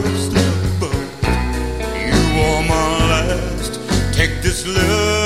first love, but you are my last. Take this love